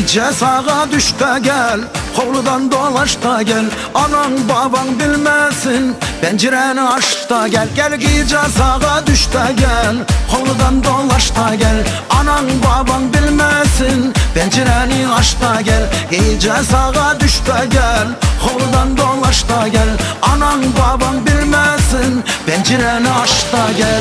İyice sağa düş de gel, hovludan dolaş da gel. Anan baban bilmesin, pencereni aç da gel. Gel iyice sağa düş de gel, hovludan dolaş da gel. Anan baban bilmesin, pencereni aç da gel. İyice sağa düş de gel, hovludan dolaş da gel. Anan baban bilmesin, pencereni aç da gel.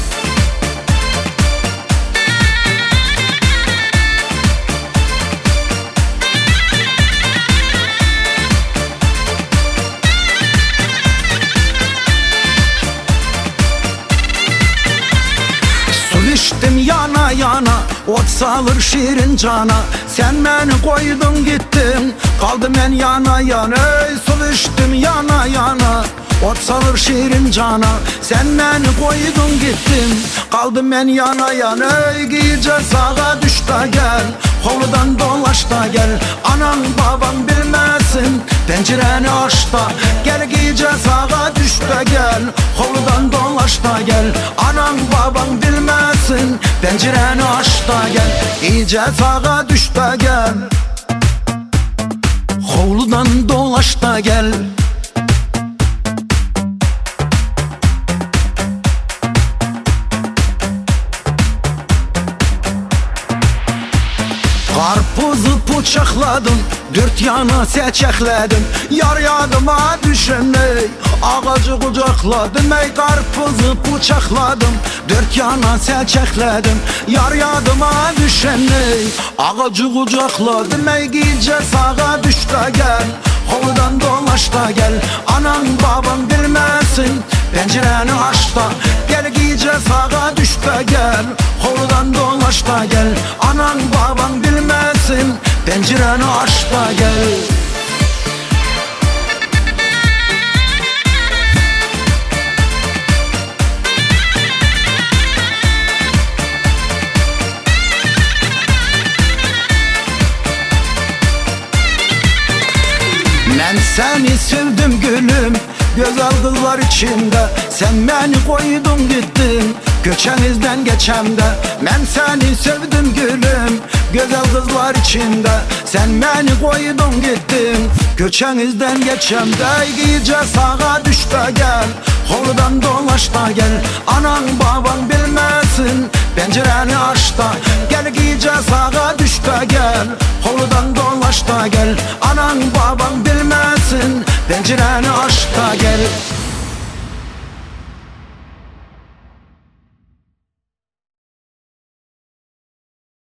İçtim yana yana, ot salır şirin cana. Sen beni koydun gittin, kaldım ben yana yana. Ey su içtim yana yana, ot salır şirin cana. Sen beni koydun gittin, kaldım ben yana yana. Ey iyice sağa düş da gel, hovludan dolaş da gel. Anan baban bilmesin, pencereni aç da gel. İyice sağa düş de gel, hovludan dolaş da gel. Anan baban bilmesin, pencereni aç da gel. İyice sağa düş de gel, hovludan dolaş da gel. Karpuzu bıçakladım, dört yana seçekledim. Yar yadıma düşen ey, ağacı kucakladım. Ey karpuzu bıçakladım, dört yana seçekledim. Yar yadıma düşen ey, ağacı kucakladım. Ey iyice sağa düş de gel, hovludan dolaş da gel. Anan baban bilmesin, pencereni aç da gel. İyice sağa düş de gel, hovludan dolaş da gel. Anan baban bilmesin, pencereni aç da gel. Ben seni sevdim gülüm, güzel kızlar içinde. Sen beni koydun gittin, göçenizden geçemde. Ben seni sevdim gülüm, güzel kızlar içinde. Sen beni koydun gittin, göçenizden geçemde. İyice sağa düş de gel, hovludan dolaş da gel. Anan baban bilmesin, pencereni aç da gel. İyice sağa düş de gel, hovludan dolaş da gel. Anan baban bilmesin, pencereni aç da gel.